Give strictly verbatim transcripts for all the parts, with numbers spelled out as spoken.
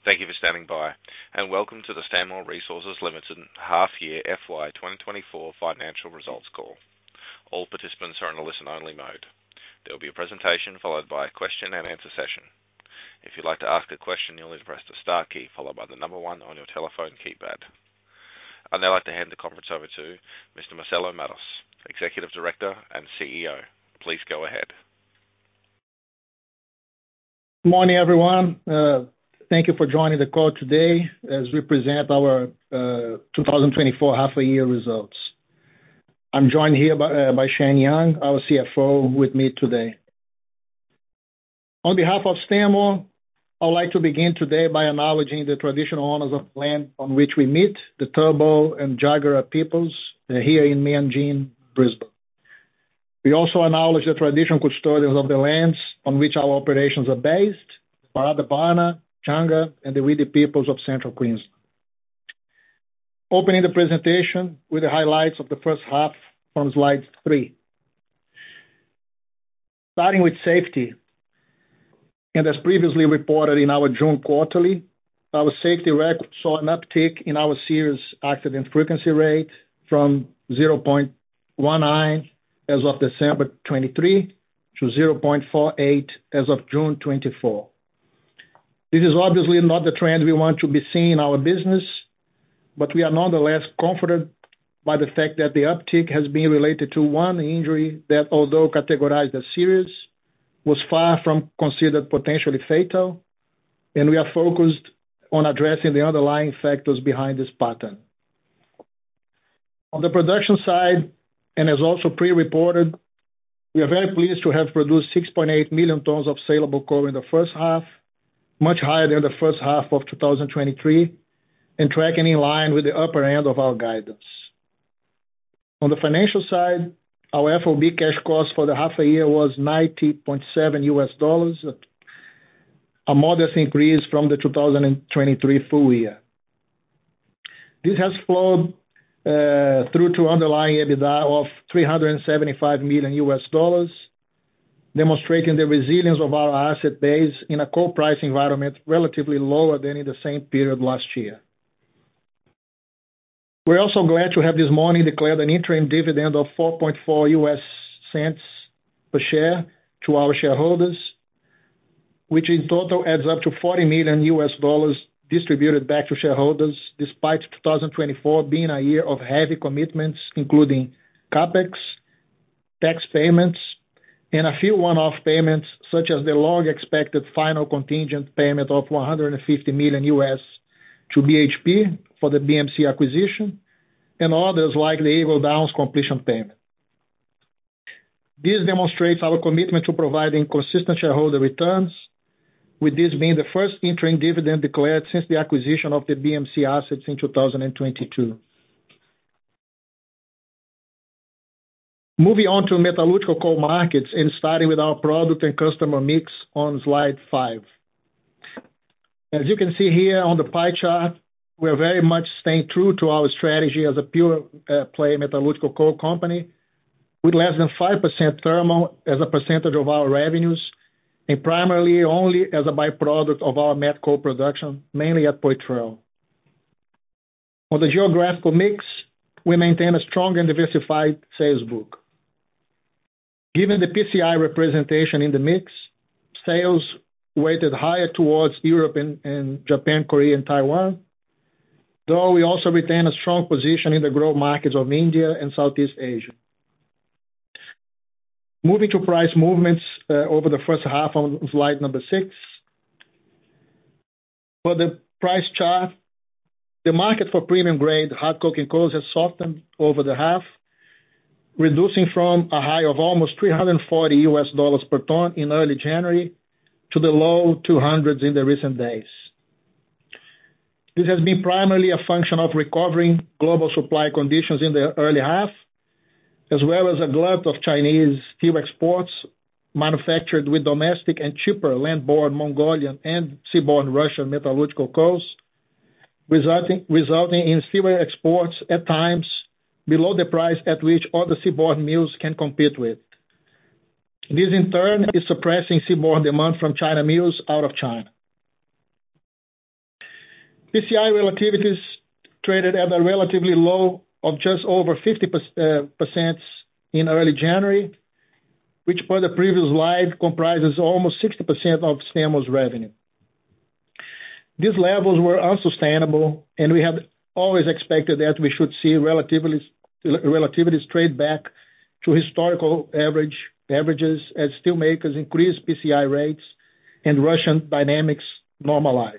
Thank you for standing by, and welcome to the Stanmore Resources Limited half-year F Y twenty twenty-four financial results call. All participants are in a listen-only mode. There will be a presentation followed by a question-and-answer session. If you'd like to ask a question, you'll need to press the star key followed by the number one on your telephone keypad. I'd now like to hand the conference over to Mister Marcelo Matos, Executive Director and C E O. Please go ahead. Good morning, everyone. Uh, Thank you for joining the call today as we present our uh, twenty twenty-four half-a-year results. I'm joined here by, uh, by Shane Young, our C F O, with me today. On behalf of Stanmore, I'd like to begin today by acknowledging the traditional owners of land on which we meet, the Turrbal and Jagera peoples, uh, here in Meanjin, Brisbane. We also acknowledge the traditional custodians of the lands on which our operations are based, Barada Barna, Changa, and the Widi peoples of Central Queensland. Opening the presentation with the highlights of the first half from slide three. Starting with safety, and as previously reported in our June quarterly, our safety record saw an uptick in our serious accident frequency rate from zero point one nine as of December twenty-three to zero point four eight as of June twenty-four. This is obviously not the trend we want to be seeing in our business, but we are nonetheless comforted by the fact that the uptick has been related to one injury that, although categorized as serious, was far from considered potentially fatal, and we are focused on addressing the underlying factors behind this pattern. On the production side, and as also pre-reported, we are very pleased to have produced six point eight million tonnes of saleable coal in the first half, much higher than the first half of two thousand twenty-three, and tracking in line with the upper end of our guidance. On the financial side, our F O B cash cost for the half a year was ninety point seven U S dollars, a modest increase from the two thousand twenty-three full year. This has flowed uh, through to underlying EBITDA of three hundred seventy-five million U S dollars, demonstrating the resilience of our asset base in a coal price environment relatively lower than in the same period last year. We're also glad to have this morning declared an interim dividend of four point four U S cents per share to our shareholders, which in total adds up to forty million U S dollars distributed back to shareholders, despite two thousand twenty-four being a year of heavy commitments, including CapEx, tax payments, and a few one-off payments, such as the long-expected final contingent payment of one hundred fifty million U S to B H P for the B M C acquisition, and others like the Eagle Downs completion payment. This demonstrates our commitment to providing consistent shareholder returns, with this being the first interim dividend declared since the acquisition of the B M C assets in two thousand twenty-two. Moving on to metallurgical coal markets and starting with our product and customer mix on slide five. As you can see here on the pie chart, we're very much staying true to our strategy as a pure uh, play metallurgical coal company, with less than five percent thermal as a percentage of our revenues, and primarily only as a byproduct of our met coal production, mainly at Poitrel. On the geographical mix, we maintain a strong and diversified sales book. Given the P C I representation in the mix, sales weighted higher towards Europe and, and Japan, Korea, and Taiwan, though we also retain a strong position in the growth markets of India and Southeast Asia. Moving to price movements uh, over the first half on slide number six. For the price chart, the market for premium grade hard coking coals has softened over the half, reducing from a high of almost three hundred forty U S dollars per ton in early January to the low two hundreds in the recent days. This has been primarily a function of recovering global supply conditions in the early half, as well as a glut of Chinese steel exports manufactured with domestic and cheaper land-borne Mongolian and seaborne Russian metallurgical coals, resulting, resulting in steel exports at times below the price at which other seaborne mills can compete with. This in turn is suppressing seaborne demand from China mills out of China. P C I relativities traded at a relatively low of just over fifty percent in early January, which per the previous slide comprises almost sixty percent of Stenmore's revenue. These levels were unsustainable, and we had always expected that we should see relativities, relativities trade back to historical average averages as steelmakers increase P C I rates and Russian dynamics normalized.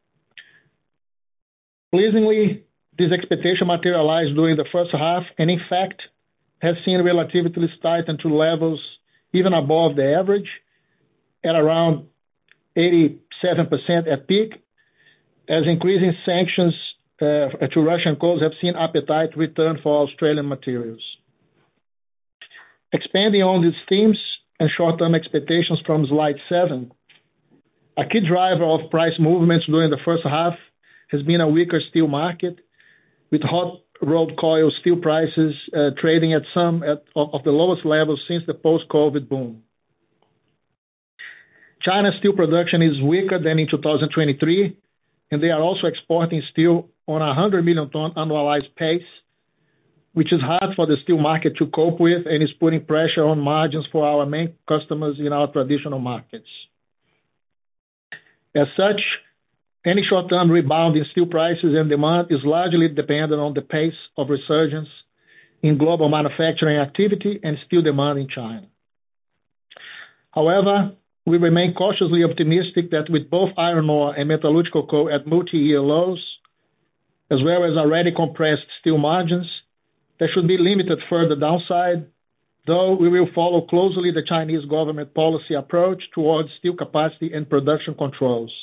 Pleasingly, this expectation materialized during the first half, and in fact, has seen relativities tighten to levels even above the average, at around eighty-seven percent at peak, as increasing sanctions uh, to Russian coals have seen appetite return for Australian materials. Expanding on these themes and short-term expectations from slide seven, a key driver of price movements during the first half has been a weaker steel market, with hot rolled coil steel prices uh, trading at some at, of, of the lowest levels since the post-COVID boom. China's steel production is weaker than in two thousand twenty-three, and they are also exporting steel on a one hundred million ton annualized pace, which is hard for the steel market to cope with and is putting pressure on margins for our main customers in our traditional markets. As such, any short-term rebound in steel prices and demand is largely dependent on the pace of resurgence in global manufacturing activity and steel demand in China. However, we remain cautiously optimistic that with both iron ore and metallurgical coal at multi-year lows, as well as already compressed steel margins, there should be limited further downside, though we will follow closely the Chinese government policy approach towards steel capacity and production controls.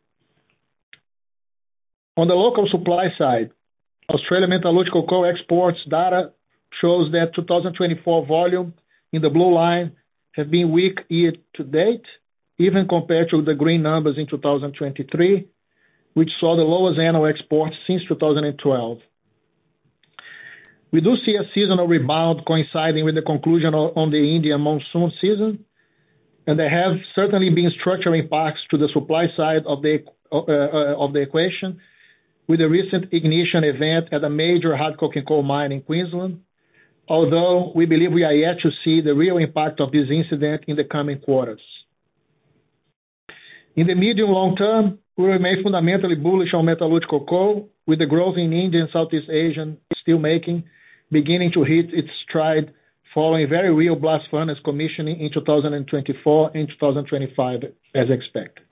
On the local supply side, Australian metallurgical coal exports data shows that two thousand twenty-four volume in the blue line have been weak year to date, even compared to the green numbers in two thousand twenty-three, which saw the lowest annual exports since two thousand twelve. We do see a seasonal rebound coinciding with the conclusion on the Indian monsoon season, and there have certainly been structural impacts to the supply side of the uh, of the equation, with the recent ignition event at a major hard coking coal mine in Queensland, although we believe we are yet to see the real impact of this incident in the coming quarters. In the medium long term, we remain fundamentally bullish on metallurgical coal, with the growth in Indian and Southeast Asian steelmaking beginning to hit its stride following very real blast furnace commissioning in two thousand twenty-four and two thousand twenty-five as expected.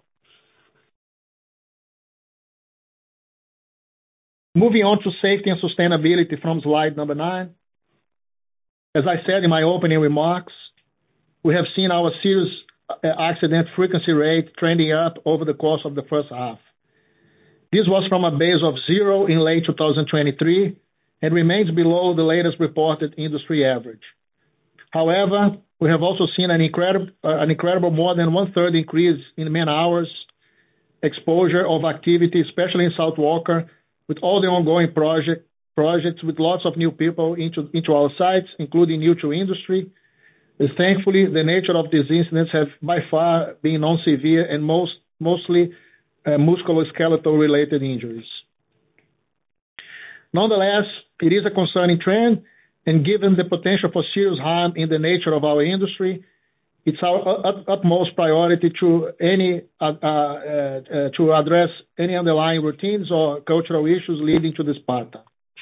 Moving on to safety and sustainability from slide number nine. As I said in my opening remarks, we have seen our serious accident frequency rate trending up over the course of the first half. This was from a base of zero in late two thousand twenty-three and remains below the latest reported industry average. However, we have also seen an incredible, uh, an incredible more than one-third increase in man-hours exposure of activity, especially in South Walker, with all the ongoing project, projects with lots of new people into, into our sites, including new to industry. And thankfully, the nature of these incidents have by far been non-severe and most, mostly uh, musculoskeletal related injuries. Nonetheless, it is a concerning trend, and given the potential for serious harm in the nature of our industry, it's our utmost priority to any uh, uh, uh, to address any underlying routines or cultural issues leading to this pattern.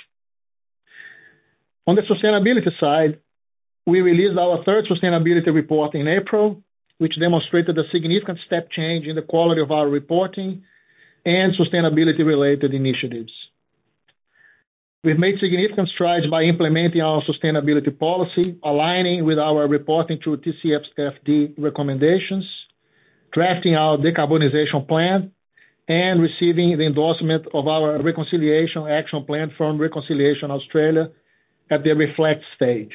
On the sustainability side, we released our third sustainability report in April, which demonstrated a significant step change in the quality of our reporting and sustainability-related initiatives. We've made significant strides by implementing our sustainability policy, aligning with our reporting to T C F D recommendations, drafting our decarbonization plan, and receiving the endorsement of our Reconciliation Action Plan from Reconciliation Australia at the Reflect stage.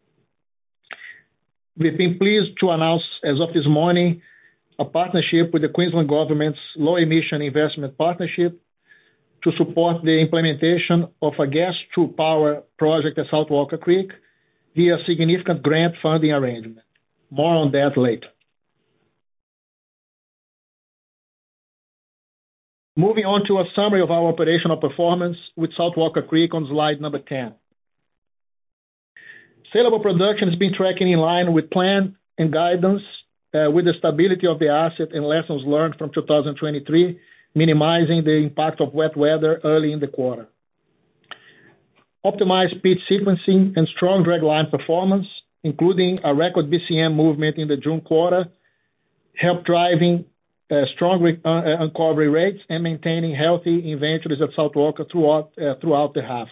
We've been pleased to announce, as of this morning, a partnership with the Queensland Government's Low Emission Investment Partnership to support the implementation of a gas-to-power project at South Walker Creek via a significant grant funding arrangement. More on that later. Moving on to a summary of our operational performance with South Walker Creek on slide number ten. Saleable production has been tracking in line with plan and guidance, uh, with the stability of the asset and lessons learned from two thousand twenty-three, minimizing the impact of wet weather early in the quarter. Optimized pit sequencing and strong dragline performance, including a record B C M movement in the June quarter, helped driving uh, strong re- uh, recovery rates and maintaining healthy inventories at South Walker throughout, uh, throughout the half.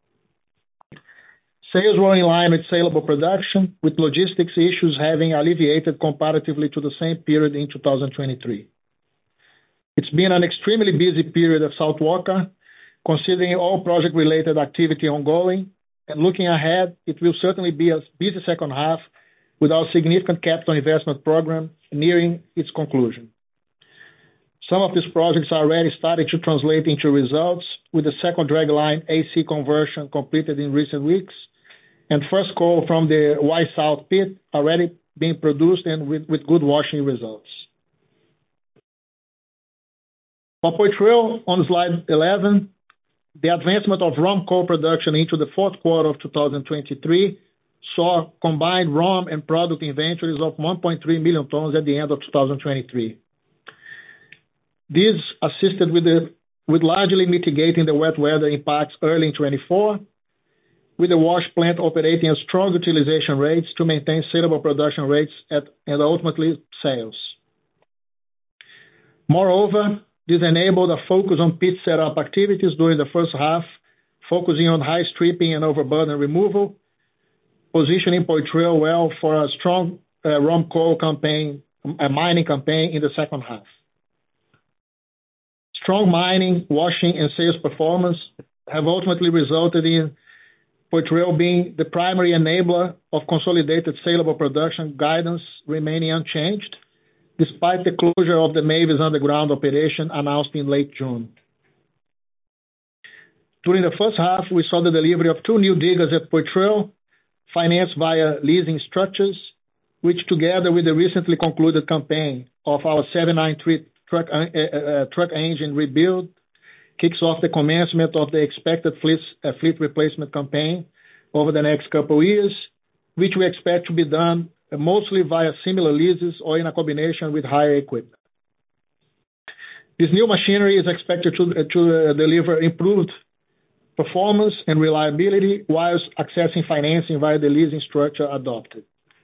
Sales were in line with saleable production, with logistics issues having alleviated comparatively to the same period in two thousand twenty-three. It's been an extremely busy period at South Walker, considering all project-related activity ongoing, and looking ahead, it will certainly be a busy second half with our significant capital investment program nearing its conclusion. Some of these projects are already starting to translate into results, with the second dragline A C conversion completed in recent weeks, and first coal from the Y South pit already being produced and with, with good washing results. For Poitrel, on slide eleven, the advancement of R O M coal production into the fourth quarter of two thousand twenty-three saw combined R O M and product inventories of one point three million tons at the end of two thousand twenty-three. This assisted with, the, with largely mitigating the wet weather impacts early in twenty-four, with the wash plant operating at strong utilization rates to maintain saleable production rates at, and ultimately sales. Moreover, this enabled a focus on pit setup activities during the first half, focusing on high stripping and overburden removal, positioning Poitrel well for a strong uh, R O M coal campaign, a mining campaign in the second half. Strong mining, washing, and sales performance have ultimately resulted in Poitrel being the primary enabler of consolidated saleable production guidance remaining unchanged, despite the closure of the Mavis underground operation announced in late June. During the first half, we saw the delivery of two new diggers at Poitrel, financed via leasing structures, which together with the recently concluded campaign of our seven ninety-three truck, uh, uh, truck engine rebuild, kicks off the commencement of the expected fleet, uh, fleet replacement campaign over the next couple of years, which we expect to be done mostly via similar leases or in a combination with higher equipment. This new machinery is expected to, to uh, deliver improved performance and reliability whilst accessing financing via the leasing structure adopted.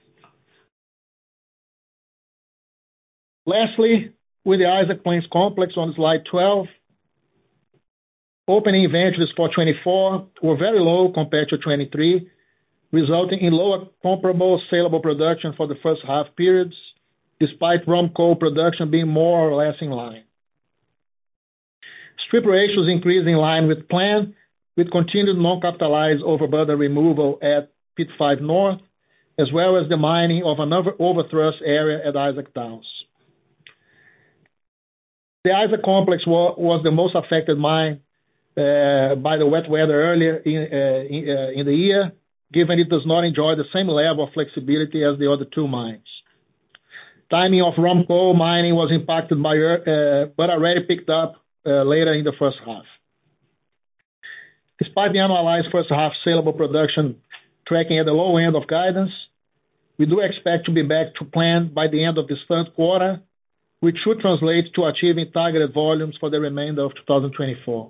Lastly, with the Isaac Plains Complex on slide twelve, opening inventories for twenty-four were very low compared to twenty-three, resulting in lower comparable saleable production for the first half periods, despite R O M coal production being more or less in line. Strip ratios increased in line with plan, with continued non-capitalized overburden removal at Pit five North, as well as the mining of another overthrust area at Isaac Downs. The Isaac Complex was, was the most affected mine uh, by the wet weather earlier in, uh, in, uh, in the year, given it does not enjoy the same level of flexibility as the other two mines. Timing of R O M coal mining was impacted by, uh, but already picked up uh, later in the first half. Despite the annualized first half saleable production tracking at the low end of guidance, we do expect to be back to plan by the end of this third quarter, which should translate to achieving targeted volumes for the remainder of two thousand twenty-four.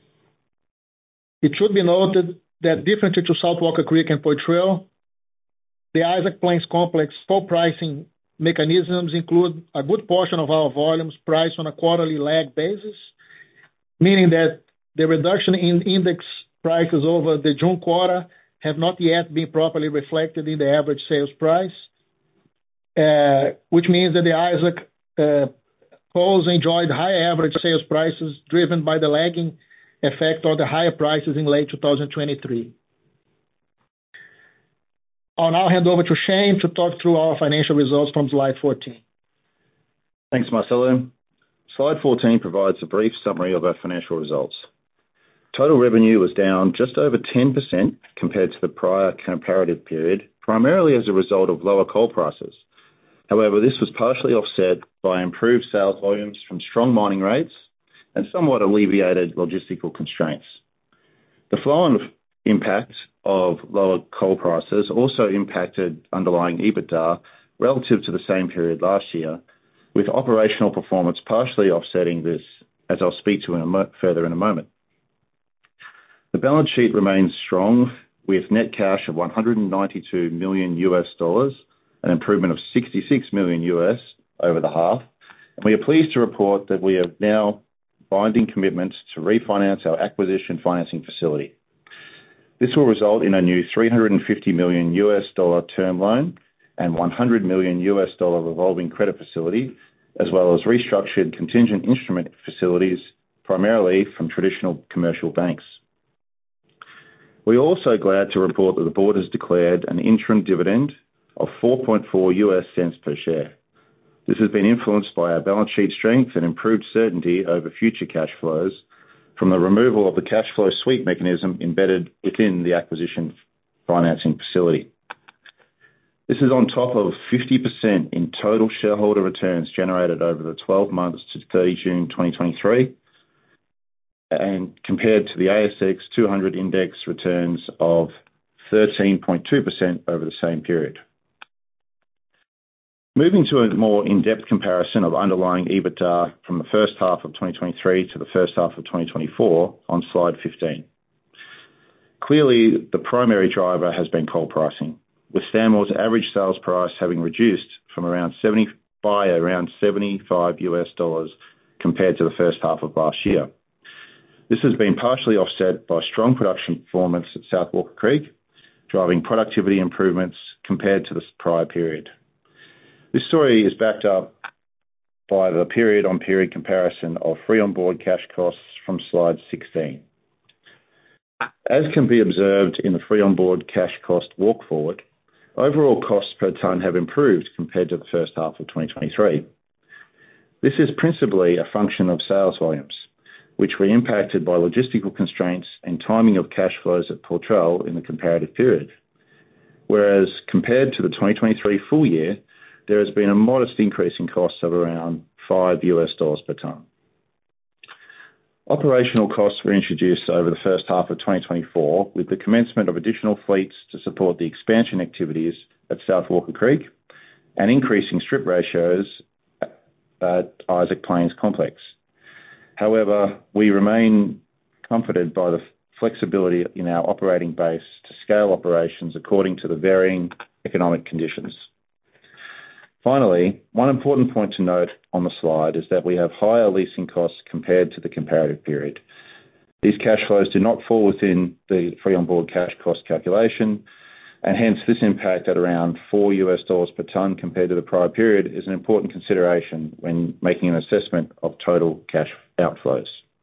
It should be noted that differently to South Walker Creek and Poitrel, the Isaac Plains Complex coal pricing mechanisms include a good portion of our volumes priced on a quarterly lag basis, meaning that the reduction in index prices over the June quarter have not yet been properly reflected in the average sales price, uh, which means that the Isaac uh, coals enjoyed high average sales prices driven by the lagging effect or the higher prices in late two thousand twenty-three. I'll now hand over to Shane to talk through our financial results from slide fourteen. Thanks, Marcelo. Slide fourteen provides a brief summary of our financial results. Total revenue was down just over ten percent compared to the prior comparative period, primarily as a result of lower coal prices. However, this was partially offset by improved sales volumes from strong mining rates and somewhat alleviated logistical constraints. The flow-on impact of lower coal prices also impacted underlying EBITDA relative to the same period last year, with operational performance partially offsetting this, as I'll speak to in a mo- further in a moment. The balance sheet remains strong, with net cash of one hundred ninety-two million US dollars, an improvement of sixty-six million US over the half. And we are pleased to report that we have now binding commitments to refinance our acquisition financing facility. This will result in a new three hundred fifty million US dollar term loan and one hundred million US dollar revolving credit facility, as well as restructured contingent instrument facilities, primarily from traditional commercial banks. We are also glad to report that the board has declared an interim dividend of four point four US cents per share. This has been influenced by our balance sheet strength and improved certainty over future cash flows from the removal of the cash flow sweep mechanism embedded within the acquisition financing facility. This is on top of fifty percent in total shareholder returns generated over the twelve months to thirty June twenty twenty-three, and compared to the A S X two hundred index returns of thirteen point two percent over the same period. Moving to a more in-depth comparison of underlying EBITDA from the first half of twenty twenty-three to the first half of twenty twenty-four on slide fifteen. Clearly, the primary driver has been coal pricing, with Stanmore's average sales price having reduced from around seventy by around seventy-five US dollars compared to the first half of last year. This has been partially offset by strong production performance at South Walker Creek, driving productivity improvements compared to the prior period. This story is backed up by the period-on-period comparison of free-on-board cash costs from slide sixteen. As can be observed in the free-on-board cash cost walk forward, overall costs per tonne have improved compared to the first half of twenty twenty-three. This is principally a function of sales volumes, which were impacted by logistical constraints and timing of cash flows at Poitrel in the comparative period. Whereas compared to the twenty twenty-three full year, there has been a modest increase in costs of around five US dollars per tonne. Operational costs were introduced over the first half of twenty twenty-four with the commencement of additional fleets to support the expansion activities at South Walker Creek and increasing strip ratios at Isaac Plains Complex. However, we remain comforted by the flexibility in our operating base to scale operations according to the varying economic conditions. Finally, one important point to note on the slide is that we have higher leasing costs compared to the comparative period. These cash flows do not fall within the free-on-board cash cost calculation, and hence this impact at around four US dollars per tonne compared to the prior period is an important consideration when making an assessment of total cash outflows.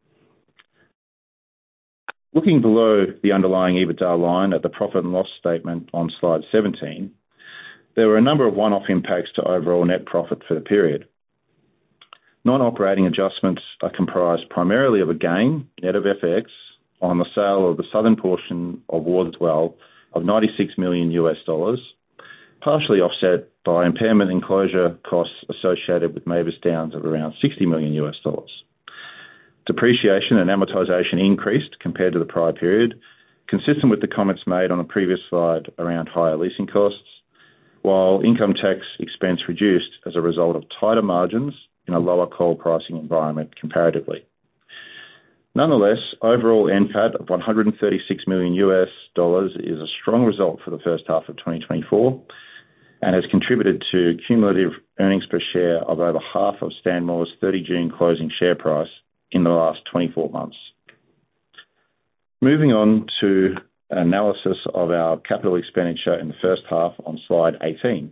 Looking below the underlying EBITDA line at the profit and loss statement on slide seventeen, there were a number of one-off impacts to overall net profit for the period. Non-operating adjustments are comprised primarily of a gain, net of F X, on the sale of the southern portion of Wards Well of ninety-six million US dollars, partially offset by impairment and closure costs associated with Mavis Downs of around sixty million US dollars. Depreciation and amortization increased compared to the prior period, consistent with the comments made on the previous slide around higher leasing costs, while income tax expense reduced as a result of tighter margins in a lower coal pricing environment comparatively. Nonetheless, overall N P A T of one hundred thirty-six million US dollars is a strong result for the first half of twenty twenty-four and has contributed to cumulative earnings per share of over half of Stanmore's thirty June closing share price in the last twenty-four months. Moving on to analysis of our capital expenditure in the first half on slide eighteen.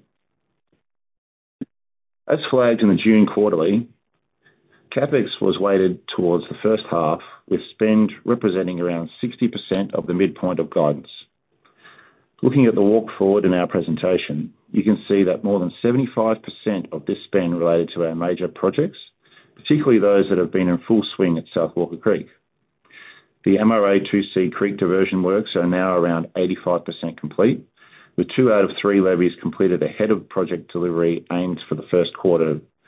As flagged in the June quarterly, CapEx was weighted towards the first half, with spend representing around sixty percent of the midpoint of guidance. Looking at the walk forward in our presentation, you can see that more than seventy-five percent of this spend related to our major projects, particularly those that have been in full swing at South Walker Creek. The M R A two C Creek diversion works are now around eighty-five percent complete, with two out of three levees completed ahead of project delivery aimed for the first quarter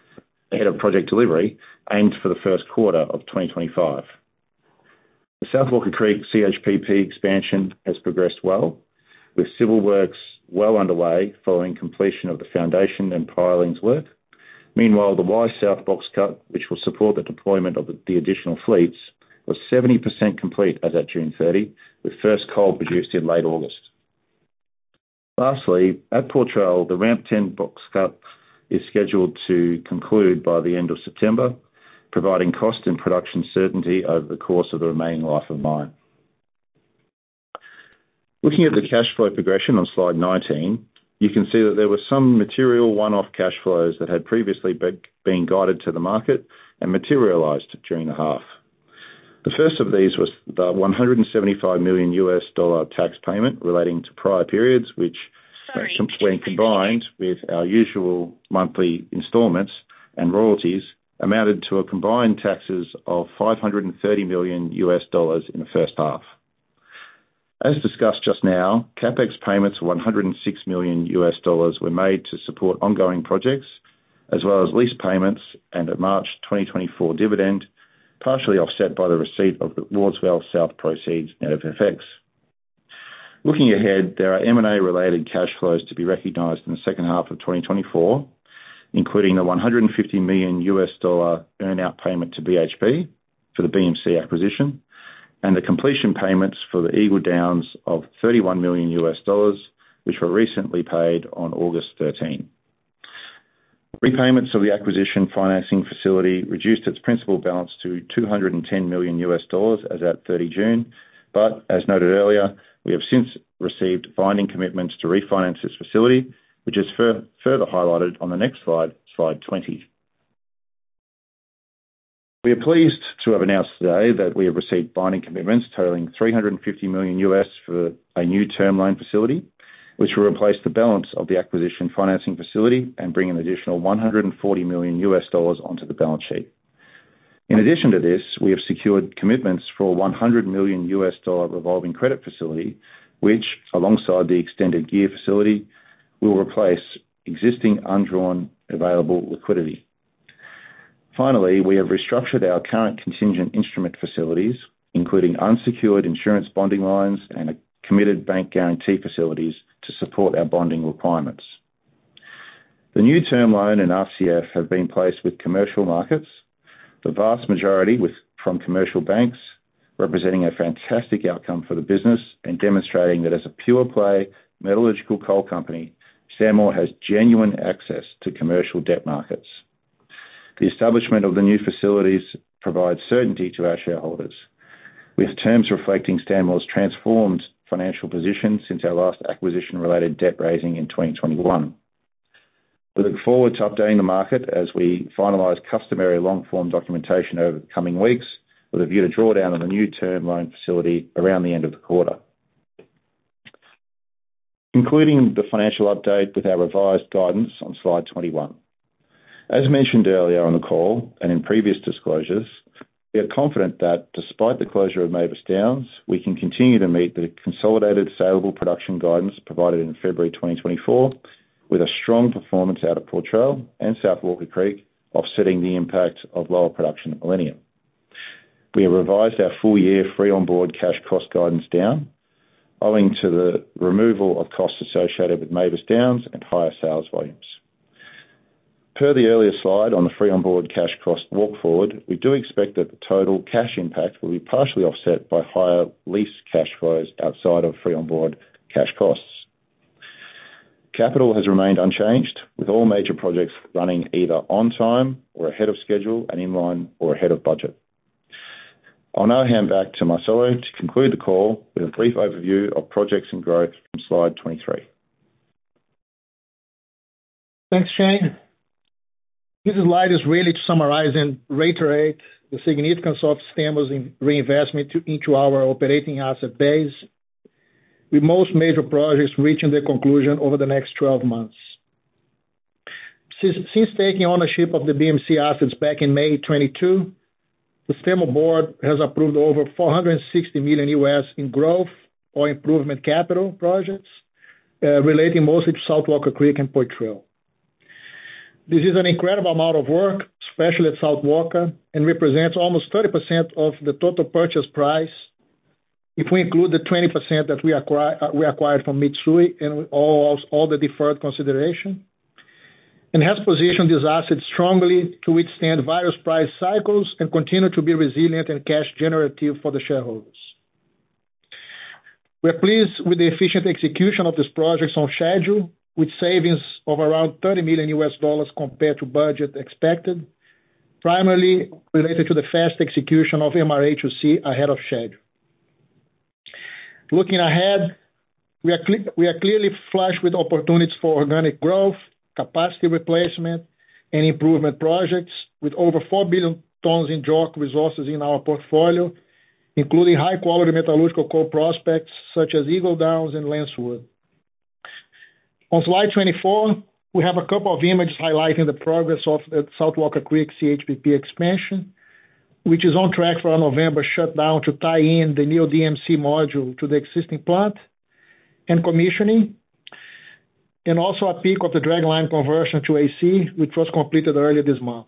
ahead of project delivery, aimed for the first quarter of twenty twenty-five. The South Walker Creek C H P P expansion has progressed well, with civil works well underway following completion of the foundation and pilings work. Meanwhile, the Y South box cut, which will support the deployment of the additional fleets, was seventy percent complete as at June thirtieth, with first coal produced in late August. Lastly, at Poitrel, the Ramp ten box cut is scheduled to conclude by the end of September, providing cost and production certainty over the course of the remaining life of mine. Looking at the cash flow progression on slide nineteen, you can see that there were some material one-off cash flows that had previously been guided to the market and materialized during the half. The first of these was the one hundred seventy-five million US dollar tax payment relating to prior periods, which, Sorry, when combined with our usual monthly instalments and royalties, amounted to a combined taxes of five hundred thirty million US dollars in the first half. As discussed just now, CapEx payments of one hundred six million US dollars were made to support ongoing projects, as well as lease payments and a March twenty twenty-four dividend, partially offset by the receipt of the Wards Well South proceeds net of F X. Looking ahead, there are M and A-related cash flows to be recognised in the second half of twenty twenty-four, including the one hundred fifty million US dollar earn-out payment to B H P for the B M C acquisition, and the completion payments for the Eagle Downs of thirty-one million US dollars, which were recently paid on August thirteenth. Repayments of the acquisition financing facility reduced its principal balance to two hundred ten million US dollars as at thirtieth of June, but as noted earlier, we have since received binding commitments to refinance this facility, which is fur- further highlighted on the next slide, slide twenty. We are pleased to have announced today that we have received binding commitments totaling three hundred fifty million US for a new term loan facility, which will replace the balance of the acquisition financing facility and bring an additional one hundred forty million US dollars onto the balance sheet. In addition to this, we have secured commitments for a one hundred million US dollar revolving credit facility, which, alongside the extended gear facility, will replace existing undrawn available liquidity. Finally, we have restructured our current contingent instrument facilities, including unsecured insurance bonding lines and committed bank guarantee facilities to support our bonding requirements. The new term loan and R C F have been placed with commercial markets, the vast majority with, from commercial banks, representing a fantastic outcome for the business and demonstrating that as a pure-play metallurgical coal company, Stanmore has genuine access to commercial debt markets. The establishment of the new facilities provides certainty to our shareholders, with terms reflecting Stanmore's transformed financial position since our last acquisition-related debt raising in twenty twenty-one. We look forward to updating the market as we finalise customary long-form documentation over the coming weeks, with a view to draw down on the new term loan facility around the end of the quarter. Concluding the financial update with our revised guidance on slide twenty-one. As mentioned earlier on the call and in previous disclosures, we are confident that despite the closure of Mavis Downs, we can continue to meet the consolidated saleable production guidance provided in February twenty twenty-four, with a strong performance out of Poitrel and South Walker Creek, offsetting the impact of lower production at Millennium. We have revised our full-year free-on-board cash cost guidance down, owing to the removal of costs associated with Mavis Downs and higher sales volumes. Per the earlier slide on the free-on-board cash cost walk forward, we do expect that the total cash impact will be partially offset by higher lease cash flows outside of free-on-board cash costs. Capital has remained unchanged, with all major projects running either on time or ahead of schedule and in line or ahead of budget. I'll now hand back to Marcelo to conclude the call with a brief overview of projects and growth from slide twenty-three. Thanks, Shane. This slide is really to summarize and reiterate the significance of Stanmore's reinvestment to, into our operating asset base, with most major projects reaching their conclusion over the next twelve months. Since, since taking ownership of the B M C assets back in May twenty-two, the Stanmore board has approved over four hundred sixty million U S in growth or improvement capital projects, uh, relating mostly to South Walker Creek and Poitrel. This is an incredible amount of work, especially at South Walker, and represents almost thirty percent of the total purchase price if we include the twenty percent that we acquired, we acquired from Mitsui and all, all the deferred consideration, and has positioned these assets strongly to withstand various price cycles and continue to be resilient and cash generative for the shareholders. We are pleased with the efficient execution of these projects on schedule, with savings of around thirty million U S dollars compared to budget expected, primarily related to the fast execution of M R A two C ahead of schedule. Looking ahead, we are, cle- we are clearly flush with opportunities for organic growth, capacity replacement, and improvement projects, with over four billion tons in J O R C resources in our portfolio, including high-quality metallurgical coal prospects such as Eagle Downs and Lancewood. On slide twenty-four, we have a couple of images highlighting the progress of the South Walker Creek C H P P expansion, which is on track for a November shutdown to tie in the new D M C module to the existing plant and commissioning, and also a peak of the dragline conversion to A C, which was completed earlier this month.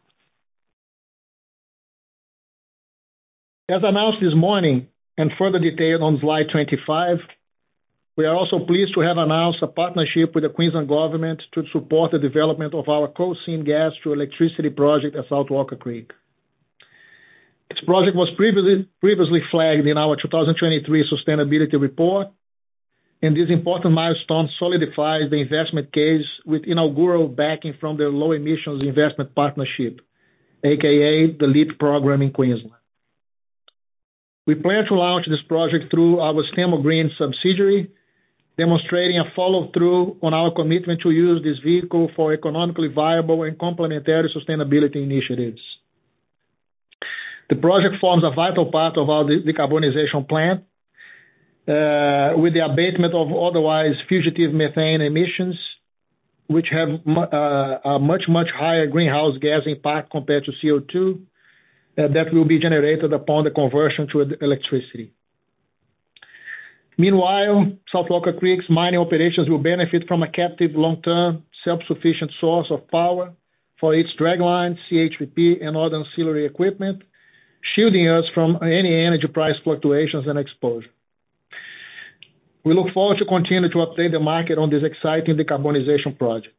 As announced this morning and further detailed on slide twenty-five, we are also pleased to have announced a partnership with the Queensland Government to support the development of our coal seam gas to electricity project at South Walker Creek. This project was previously, previously flagged in our two thousand twenty-three sustainability report, and this important milestone solidifies the investment case with inaugural backing from the Low Emissions Investment Partnership, aka the LEAP program in Queensland. We plan to launch this project through our Stanmore Green subsidiary, demonstrating a follow-through on our commitment to use this vehicle for economically viable and complementary sustainability initiatives. The project forms a vital part of our decarbonization plan, uh, with the abatement of otherwise fugitive methane emissions, which have uh, a much, much higher greenhouse gas impact compared to C O two, uh, that will be generated upon the conversion to electricity. Meanwhile, South Walker Creek's mining operations will benefit from a captive long-term self-sufficient source of power for its draglines, C H P P, and other ancillary equipment, shielding us from any energy price fluctuations and exposure. We look forward to continue to update the market on this exciting decarbonization project.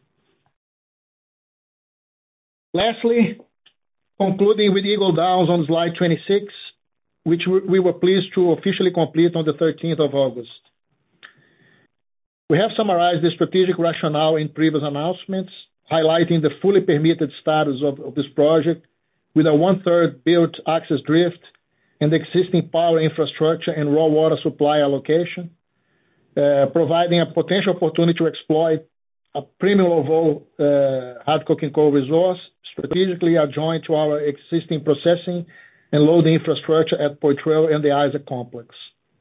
Lastly, concluding with Eagle Downs on slide twenty-six, which we were pleased to officially complete on the thirteenth of August. We have summarized the strategic rationale in previous announcements, highlighting the fully permitted status of, of this project with a one-third built access drift and existing power infrastructure and raw water supply allocation, uh, providing a potential opportunity to exploit a premium level uh, hard coking coal resource strategically adjoined to our existing processing and loading infrastructure at Poitrel and the Isaac complex.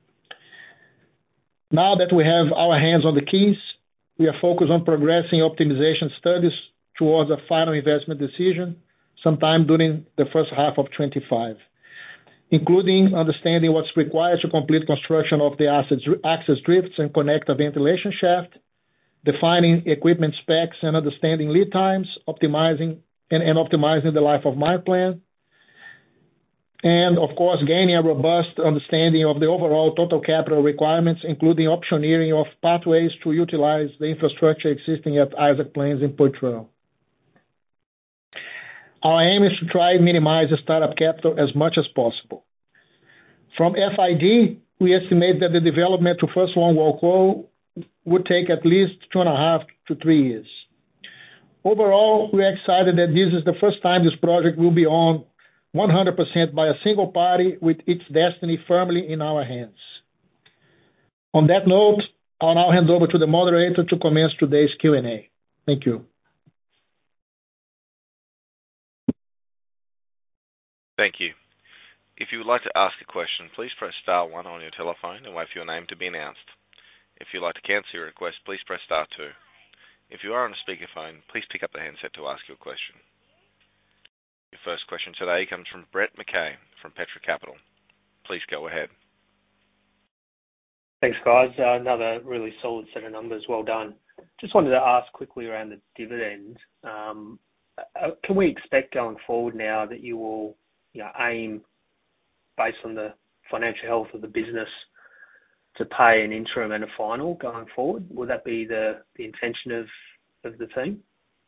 Now that we have our hands on the keys, we are focused on progressing optimization studies towards a final investment decision sometime during the first half of twenty-five, including understanding what's required to complete construction of the access drifts and connect a ventilation shaft, defining equipment specs and understanding lead times, optimizing and, and optimizing the life of mine plan, and, of course, gaining a robust understanding of the overall total capital requirements, including optioneering of pathways to utilize the infrastructure existing at Isaac Plains in Poitrel. Our aim is to try and minimize the startup capital as much as possible. From F I D, we estimate that the development to first longwall coal would take at least two and a half to three years. Overall, we are excited that this is the first time this project will be owned one hundred percent by a single party with its destiny firmly in our hands. On that note, I'll now hand over to the moderator to commence today's Q and A. Thank you. Thank you. If you would like to ask a question, please press star one on your telephone and wait for your name to be announced. If you'd like to cancel your request, please press star two. If you are on a speakerphone, please pick up the handset to ask your question. Your first question today comes from Brett McKay from Petra Capital. Please go ahead. Thanks, guys. Uh, another really solid set of numbers. Well done. Just wanted to ask quickly around the dividend. Um, uh, can we expect going forward now that you will, you know, aim based on the financial health of the business to pay an interim and a final going forward? Will that be the, the intention of, of the team?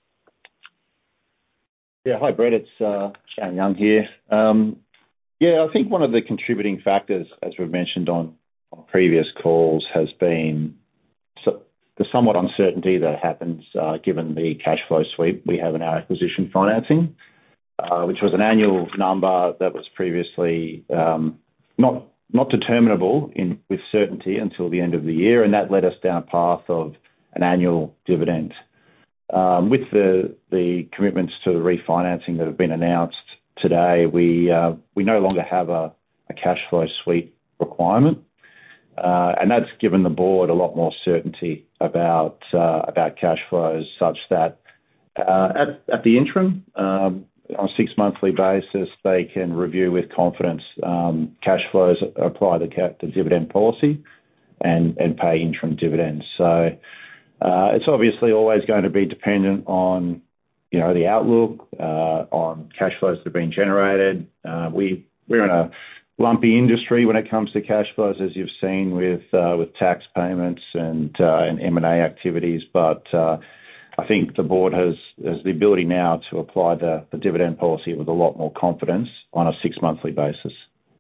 Yeah. Hi, Brett. It's uh, Shane Young here. Um, yeah, I think one of the contributing factors, as we've mentioned on, on previous calls, has been so, the somewhat uncertainty that happens uh, given the cash flow sweep we have in our acquisition financing, uh, which was an annual number that was previously um, not not determinable in with certainty until the end of the year, and that led us down a path of an annual dividend. Um, with the the commitments to the refinancing that have been announced today, we uh, we no longer have a, a cash flow sweep requirement, uh, and that's given the board a lot more certainty about uh, about cash flows, such that uh, at at the interim, um, on a six monthly basis, they can review with confidence um, cash flows, apply the, ca- the dividend policy, and and pay interim dividends. So. Uh, it's obviously always going to be dependent on, you know, the outlook, uh, on cash flows that are being generated. Uh, we, we're in a lumpy industry when it comes to cash flows, as you've seen with, uh, with tax payments and, uh, and M and A activities. But, uh, I think the board has, has the ability now to apply the, the dividend policy with a lot more confidence on a six monthly basis.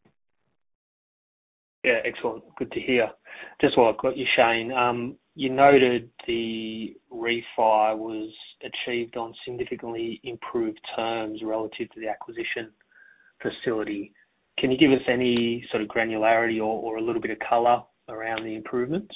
Yeah, excellent. Good to hear. Just while I've got you, Shane, um, you noted the refi was achieved on significantly improved terms relative to the acquisition facility. Can you give us any sort of granularity or, or a little bit of colour around the improvements?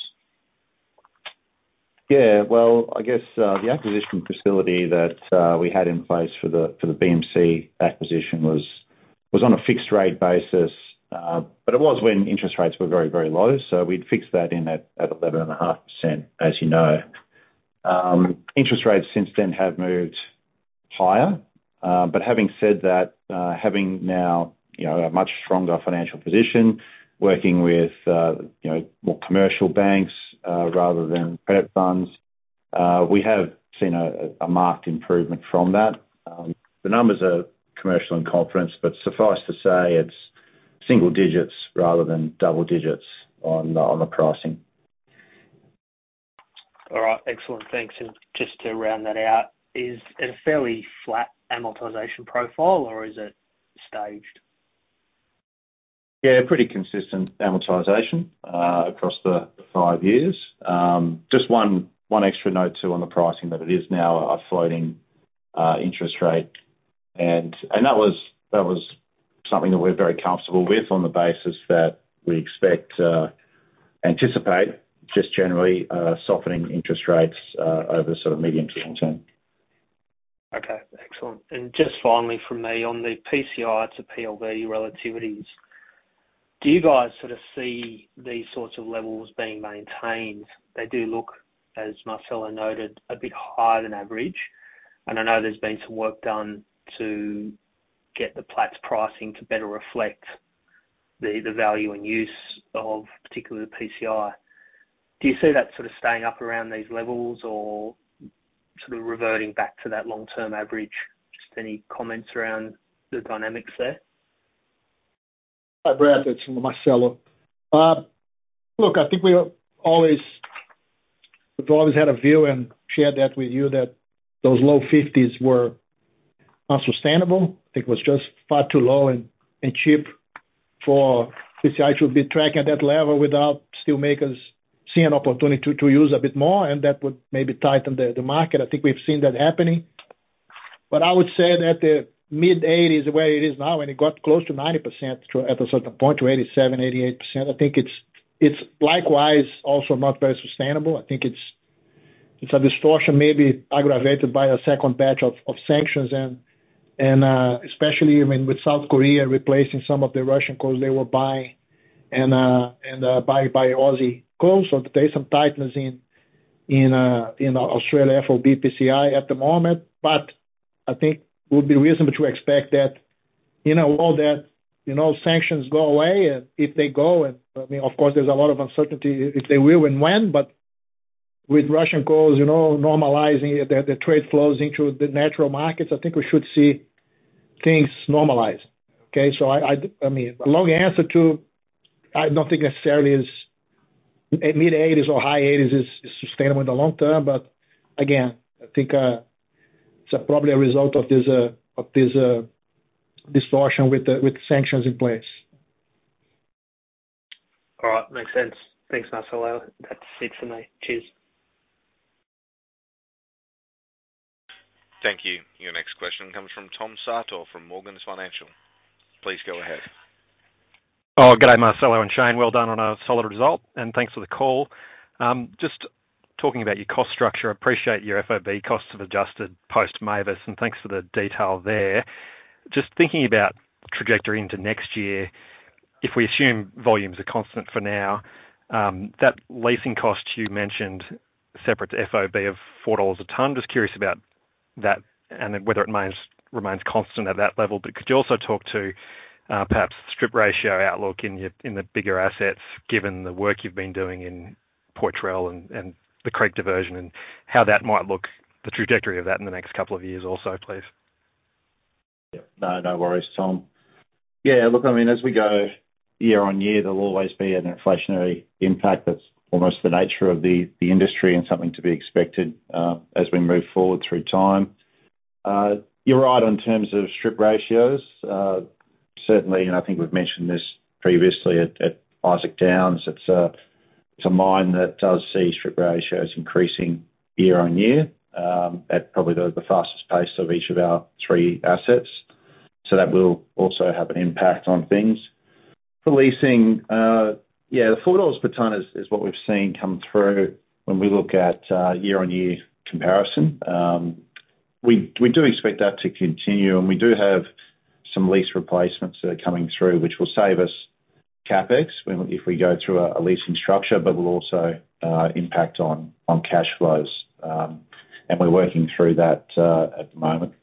Yeah, well, I guess uh, the acquisition facility that uh, we had in place for the for the B M C acquisition was was on a fixed rate basis. Uh, but it was when interest rates were very, very low, so we'd fixed that in at, at eleven point five percent, as you know. Um, interest rates since then have moved higher, uh, but having said that, uh, having now, you know, a much stronger financial position, working with, uh, you know, more commercial banks uh, rather than credit funds, uh, we have seen a, a marked improvement from that. Um, the numbers are commercial in confidence, but suffice to say it's single digits rather than double digits on uh, on the pricing. All right, excellent, thanks. And just to round that out, is it a fairly flat amortization profile or is it staged? Yeah, pretty consistent amortization uh, across the five years. Um, just one one extra note too on the pricing, that it is now a floating uh, interest rate, and and that was that was. something that we're very comfortable with on the basis that we expect, uh, anticipate just generally uh, softening interest rates uh, over the sort of medium to long term. Okay, excellent. And just finally from me, on the P C I to P L V relativities, do you guys sort of see these sorts of levels being maintained? They do look, as Marcelo noted, a bit higher than average. And I know there's been some work done to get the Platts pricing to better reflect the, the value and use of particularly the P C I. Do you see that sort of staying up around these levels or sort of reverting back to that long-term average? Just any comments around the dynamics there? Hi, Brad. It's Marcelo. Uh, look, I think we always we've always had a view and shared that with you that those low fifties were unsustainable. I think it was just far too low and, and cheap for P C I to be tracking at that level without steelmakers seeing an opportunity to, to use a bit more, and that would maybe tighten the, the market. I think we've seen that happening. But I would say that the mid-eighties, where it is now, and it got close to ninety percent to, at a certain point, to eighty-seven, eighty-eight percent, I think it's it's likewise also not very sustainable. I think it's it's a distortion maybe aggravated by a second batch of, of sanctions and And uh, especially, I mean, with South Korea replacing some of the Russian coals they were buying, and uh, and uh, by by Aussie coal, so there is some tightness in in uh, in Australia F O B P C I at the moment. But I think it would be reasonable to expect that, you know, all that, you know, sanctions go away, and if they go, and I mean, of course, there's a lot of uncertainty if they will and when, but with Russian coals, you know, normalizing the, the trade flows into the natural markets, I think we should see things normalize. Okay, so I, I, I mean, a long answer to, I don't think necessarily is mid eighties or high eighties is, is sustainable in the long term, but again, I think uh, it's a, probably a result of this uh, of this uh, distortion with the, with sanctions in place. All right, makes sense. Thanks, Marcelo. That's it for me. Cheers. Thank you. Your next question comes from Tom Sartor from Morgans Financial. Please go ahead. Oh, g'day, Marcelo and Shane. Well done on a solid result, and thanks for the call. Um, just talking about your cost structure, I appreciate your F O B costs have adjusted post-Mavis, and thanks for the detail there. Just thinking about trajectory into next year, if we assume volumes are constant for now, um, that leasing cost you mentioned, separate to F O B of four dollars a tonne, just curious about that and whether it remains, remains constant at that level. But could you also talk to uh, perhaps strip ratio outlook in your, in the bigger assets, given the work you've been doing in Poitrel and, and the Creek diversion, and how that might look, the trajectory of that in the next couple of years also, please? Yeah, no, no worries, Tom. Yeah, look, I mean, as we go year on year, there'll always be an inflationary impact. That's almost the nature of the, the industry and something to be expected uh, as we move forward through time. Uh, you're right in terms of strip ratios. Uh, certainly, and I think we've mentioned this previously at, at Isaac Downs, it's a, it's a mine that does see strip ratios increasing year on year um, at probably the, the fastest pace of each of our three assets. So that will also have an impact on things. For leasing, uh, yeah, the four dollars per tonne is, is what we've seen come through when we look at uh, year-on-year comparison. Um, we we do expect that to continue, and we do have some lease replacements that are coming through, which will save us capex when, if we go through a, a leasing structure, but will also uh, impact on, on cash flows. Um, and we're working through that uh, at the moment.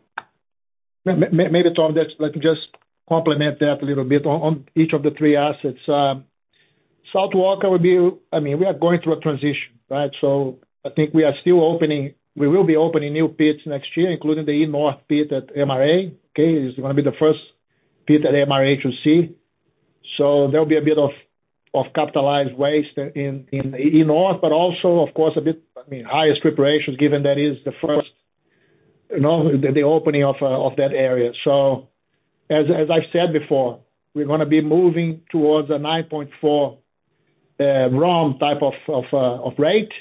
Maybe, Tom, that's, let me just complement that a little bit on, on each of the three assets. Um, South Walker will be, I mean, we are going through a transition, right? So I think we are still opening, we will be opening new pits next year, including the E North pit at M R A. Okay, it's going to be the first pit at M R A to see. So there'll be a bit of, of capitalized waste in, in E North, but also, of course, a bit, I mean, higher strip ratios, given that is the first, you know, the, the opening of, uh, of that area. So as, as I've said before, we're going to be moving towards a nine point four Uh, ROM type of of, uh, of rate,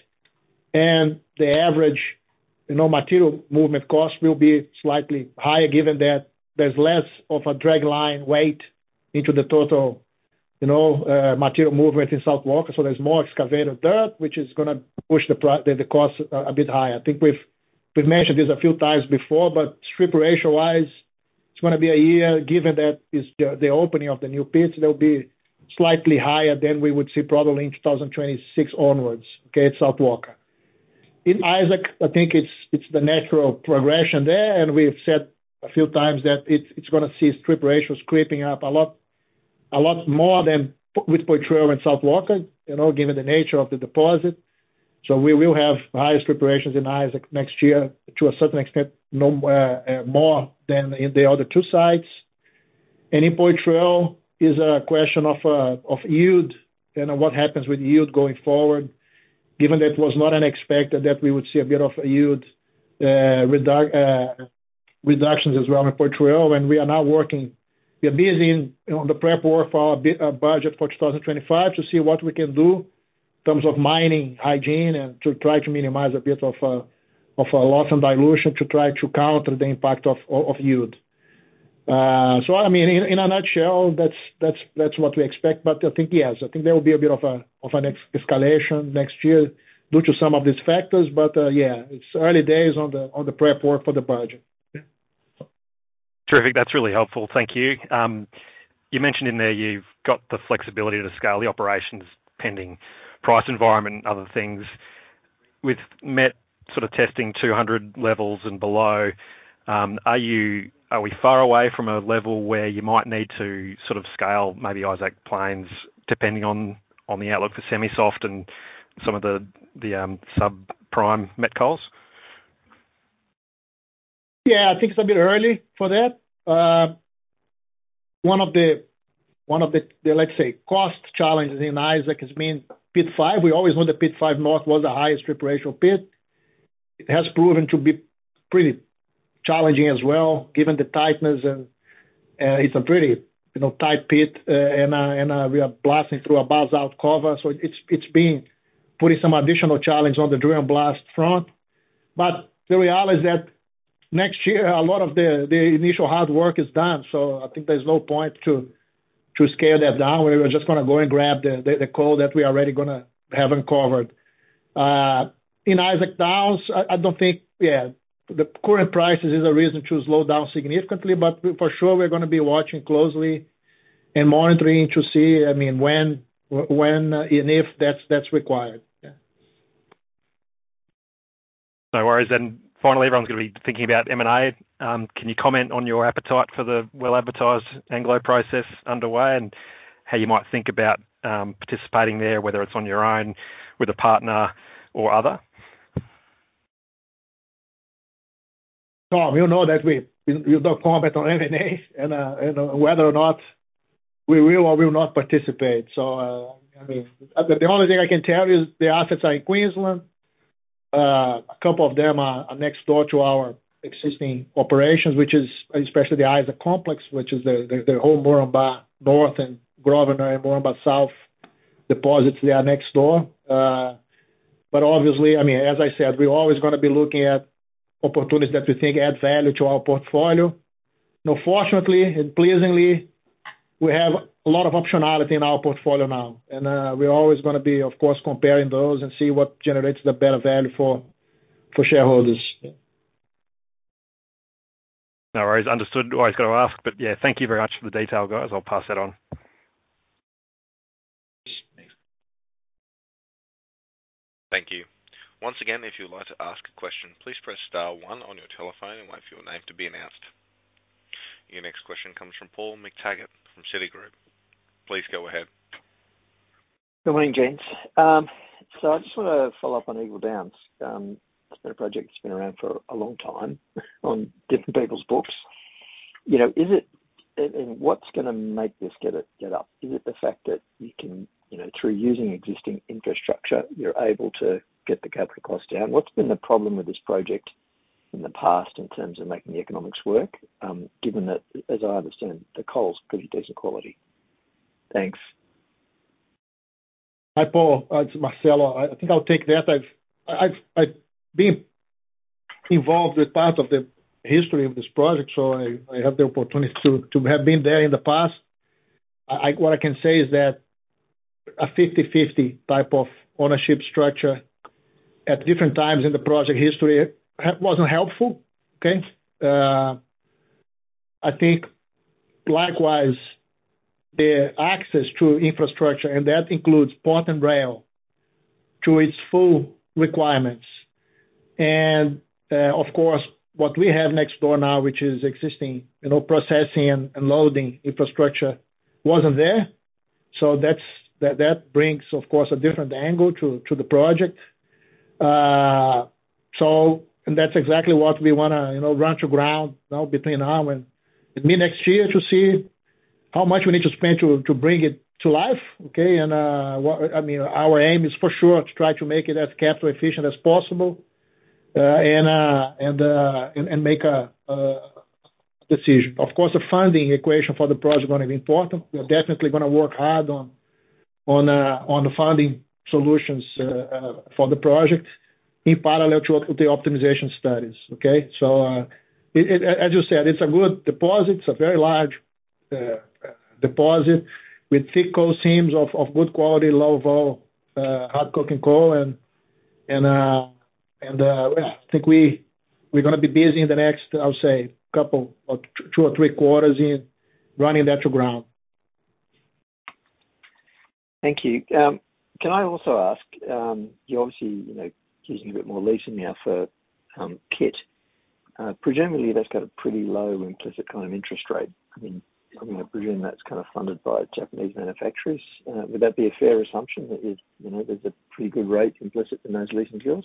and the average, you know, material movement cost will be slightly higher, given that there's less of a drag line weight into the total, you know, uh, material movement in South Walker. So there's more excavated dirt, which is going to push the, the the cost a, a bit higher. I think we've we've mentioned this a few times before, but strip ratio wise, it's going to be a year, given that is the, the opening of the new pits, there'll be slightly higher than we would see probably in two thousand twenty-six onwards, okay, at South Walker. In Isaac, I think it's it's the natural progression there, and we've said a few times that it's it's going to see strip ratios creeping up a lot a lot more than with Poitrel and South Walker, you know, given the nature of the deposit. So we will have higher strip ratios in Isaac next year, to a certain extent, no uh, uh, more than in the other two sites. And in Poitrel is a question of uh, of yield and what happens with yield going forward, given that it was not unexpected that we would see a bit of a yield uh, redu- uh, reductions as well in Poitrel, and we are now working, we are busy in, on the prep work for our bi- uh, budget for two thousand twenty-five to see what we can do in terms of mining hygiene and to try to minimize a bit of uh, of a loss and dilution to try to counter the impact of, of, of yield. Uh, so I mean, in, in a nutshell, that's that's that's what we expect. But I think yes, I think there will be a bit of a of an ex- escalation next year due to some of these factors. But uh, yeah, it's early days on the on the prep work for the budget. Yeah. Terrific, that's really helpful. Thank you. Um, you mentioned in there you've got the flexibility to scale the operations pending price environment and other things. With Met sort of testing two hundred levels and below, um, are you Are we far away from a level where you might need to sort of scale maybe Isaac Plains, depending on, on the outlook for semi-soft, and some of the the um, sub-prime met coals? Yeah, I think it's a bit early for that. Uh, one of the one of the, the let's say cost challenges in Isaac has been Pit Five. We always know that Pit Five North was the highest strip ratio pit. It has proven to be pretty challenging as well, given the tightness, and uh, it's a pretty you know tight pit, uh, and uh, and uh, we are blasting through a basalt cover, so it's it's been putting some additional challenge on the drill and blast front. But the reality is that next year a lot of the, the initial hard work is done, so I think there's no point to to scale that down. We're just going to go and grab the, the, the coal that we are already going to have uncovered. Uh, in Isaac Downs, I, I don't think, yeah, the current prices is a reason to slow down significantly, but for sure we're going to be watching closely and monitoring to see, I mean, when, when uh, and if that's that's required. Yeah. No worries. And finally, everyone's going to be thinking about M and A. Um, can you comment on your appetite for the well-advertised Anglo process underway and how you might think about um, participating there, whether it's on your own, with a partner or other? Tom, you know that we, we don't comment on M and A and, uh, and uh, whether or not we will or will not participate. So, uh, I mean, the only thing I can tell you is the assets are in Queensland. Uh, a couple of them are, are next door to our existing operations, which is especially the Isaac Complex, which is the, the, the whole Moranbah North and Grosvenor and Moranbah South deposits. They are next door. Uh, but obviously, I mean, as I said, we're always going to be looking at opportunities that we think add value to our portfolio. Now, fortunately and pleasingly, we have a lot of optionality in our portfolio now, and uh, we're always going to be, of course, comparing those and see what generates the better value for for shareholders. No worries, understood. Always got to ask, but yeah, thank you very much for the detail, guys. I'll pass that on. Thank you. Once again, if you would like to ask a question, please press star one on your telephone and wait for your name to be announced. Your next question comes from Paul McTaggart from Citigroup. Please go ahead. Good morning, gents. Um, so I just want to follow up on Eagle Downs. Um, it's been a project that's been around for a long time on different people's books. You know, is it, and what's going to make this get it get up? Is it the fact that you can, you know, through using existing infrastructure, you're able to get the capital cost down? What's been the problem with this project in the past in terms of making the economics work, um, given that, as I understand, the coal's pretty decent quality? Thanks. Hi, Paul. Uh, it's Marcelo. I think I'll take that. I've, I've, I've been involved with part of the history of this project, so I, I have the opportunity to, to have been there in the past. I, what I can say is that a fifty-fifty type of ownership structure at different times in the project history wasn't helpful, okay? Uh, I think, likewise, the access to infrastructure, and that includes port and rail, to its full requirements. And, uh, of course, what we have next door now, which is existing, you know, processing and, and loading infrastructure, wasn't there. So that's that, that brings, of course, a different angle to, to the project. Uh, so, and that's exactly what we want to, you know, run to ground now between now and mid next year to see how much we need to spend to, to bring it to life. Okay. And, uh, what, I mean, our aim is for sure to try to make it as capital efficient as possible, uh, and, uh, and, uh, and, and make a, a decision. Of course, the funding equation for the project is going to be important. We're definitely going to work hard on, on, uh, on the funding solutions, uh, uh, for the project in parallel to the optimization studies. Okay. So, uh, it, it, as you said, it's a good deposit. It's a very large, uh, deposit with thick coal seams of, of good quality, low vol, uh, hard coking coal. And, and, uh, and, uh, well, I think we, we're going to be busy in the next, I'll say, couple or two or three quarters in running that to ground. Thank you. Um, can I also ask, um, you're obviously, you know, using a bit more leasing now for, um, Pitt. Uh, presumably that's got a pretty low implicit kind of interest rate. I mean, I'm going to presume that's kind of funded by Japanese manufacturers. Uh, would that be a fair assumption that you, you know, there's a pretty good rate implicit in those leasing deals?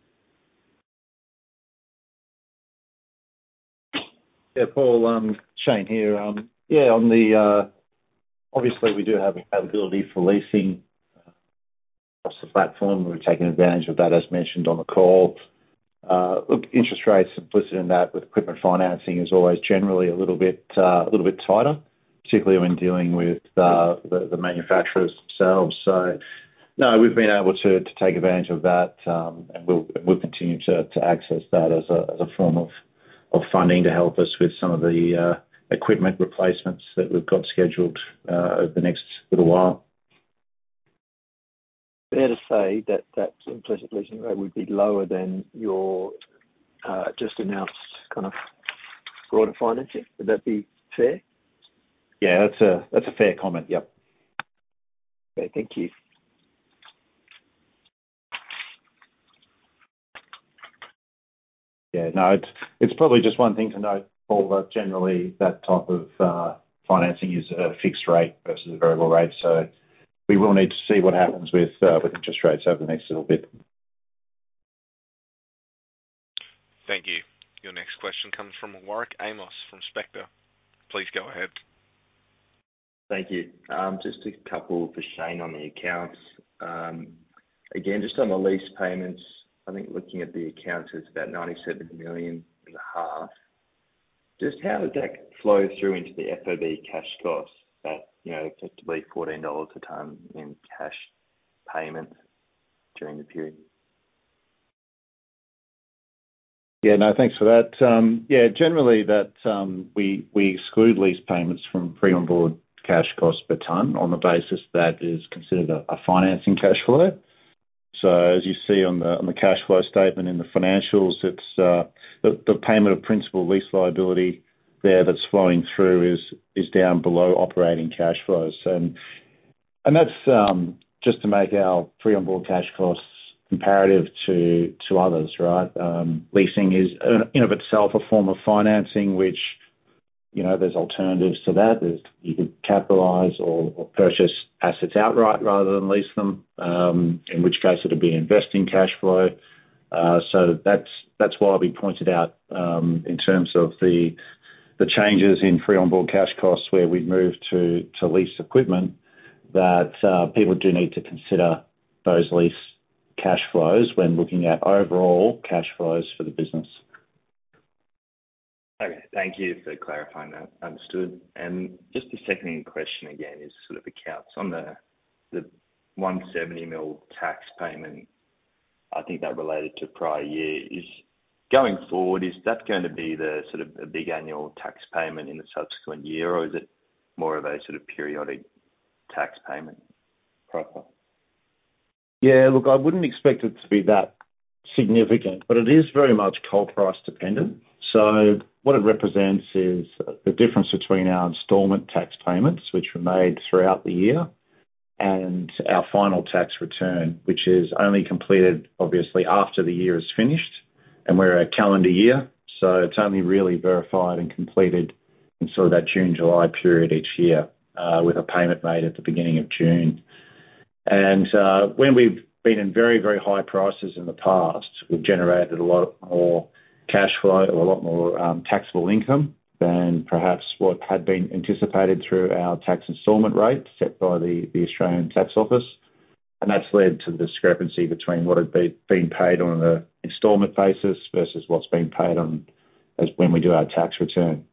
Yeah, Paul, um, Shane here. Um, yeah, on the, uh, obviously we do have availability for leasing uh, across the platform. We're taking advantage of that, as mentioned on the call. Uh, look, interest rates implicit in that with equipment financing is always generally a little bit, uh, a little bit tighter, particularly when dealing with uh, the, the manufacturers themselves. So, no, we've been able to, to take advantage of that, um, and we'll, we'll continue to, to access that as a, as a form of, of funding to help us with some of the uh, equipment replacements that we've got scheduled uh, over the next little while. Fair to say that that implicit leasing rate would be lower than your uh, just announced kind of broader financing. Would that be fair? Yeah, that's a that's a fair comment. Yep. Okay, thank you. Yeah, no, it's it's probably just one thing to note, Paul, that generally that type of uh, financing is a fixed rate versus a variable rate. So we will need to see what happens with uh, with interest rates over the next little bit. Thank you. Your next question comes from Warwick Amos from Spectre. Please go ahead. Thank you. Um, just a couple for Shane on the accounts. Um, again, just on the lease payments, I think looking at the accounts, it's about ninety-seven million and a half. Just how does that flow through into the F O B cash costs? That, you know, effectively fourteen dollars a tonne in cash payments during the period. Yeah, no, thanks for that. Um, yeah, generally that um, we we exclude lease payments from free-on-board cash costs per tonne on the basis that is considered a, a financing cash flow. So as you see on the on the cash flow statement in the financials, it's uh, the, the payment of principal lease liability there that's flowing through is is down below operating cash flows, and and that's um, just to make our free-on-board cash costs comparative to to others, right? Um, leasing is in of itself a form of financing, which, you know, there's alternatives to that. There's, you could capitalise or, or purchase assets outright rather than lease them, um, in which case it would be investing cash flow. Uh, so that's that's why we pointed out um, in terms of the the changes in free on-board cash costs where we've moved to, to lease equipment, that uh, people do need to consider those lease cash flows when looking at overall cash flows for the business. Okay, thank you for clarifying that. Understood. And just the second question again is sort of accounts on the the one hundred seventy million tax payment. I think that related to prior year. Is going forward, is that going to be the sort of a big annual tax payment in the subsequent year, or is it more of a sort of periodic tax payment profile? Yeah, look, I wouldn't expect it to be that significant, but it is very much coal price dependent. So what it represents is the difference between our instalment tax payments, which were made throughout the year, and our final tax return, which is only completed, obviously, after the year is finished, and we're a calendar year, so it's only really verified and completed in sort of that June, July period each year, uh, with a payment made at the beginning of June. And uh, when we've been in very, very high prices in the past, we've generated a lot more cash flow or a lot more um, taxable income than perhaps what had been anticipated through our tax instalment rate set by the, the Australian Tax Office. And that's led to the discrepancy between what had be, been paid on an instalment basis versus what's been paid on as when we do our tax return.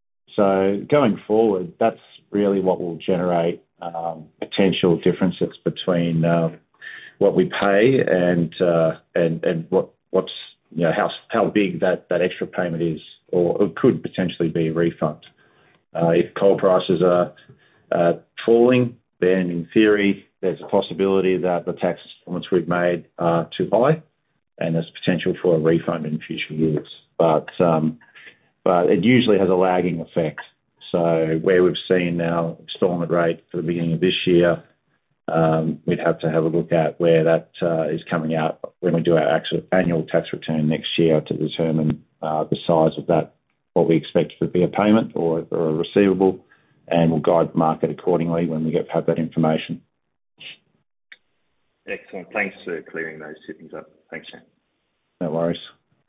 So going forward, that's really what will generate um, potential differences between uh, what we pay and uh, and and what what's you know how how big that, that extra payment is, or it could potentially be a refund. Uh, if coal prices are uh, falling, then in theory there's a possibility that the tax installments we've made are too high, and there's potential for a refund in future years. But um, but it usually has a lagging effect. So where we've seen our instalment rate for the beginning of this year, um, we'd have to have a look at where that uh, is coming out when we do our actual annual tax return next year to determine uh, the size of that, what we expect to be a payment or, or a receivable, and we'll guide the market accordingly when we get have that information. Excellent. Thanks for clearing those two things up. Thanks, Shane. No worries.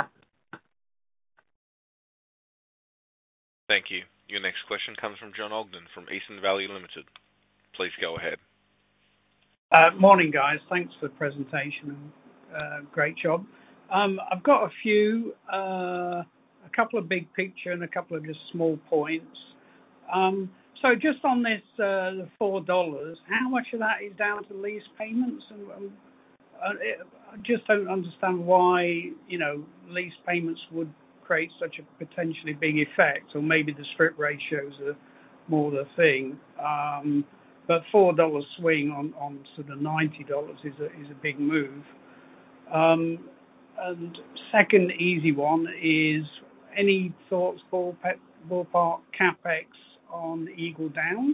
Thank you. Your next question comes from John Ogden from Eastern Valley Limited. Please go ahead. Uh, morning, guys. Thanks for the presentation. Uh, great job. Um, I've got a few, uh, a couple of big picture and a couple of just small points. Um, so just on this, uh, the four dollars, how much of that is down to lease payments? And um, uh, it, I just don't understand why, you know, lease payments would create such a potentially big effect, or maybe the strip ratios are more the thing. Um, but four dollars swing on, on sort of ninety dollars is a, is a big move. Um, and second easy one is, any thoughts, ballpark, ballpark CapEx on Eagle Downs?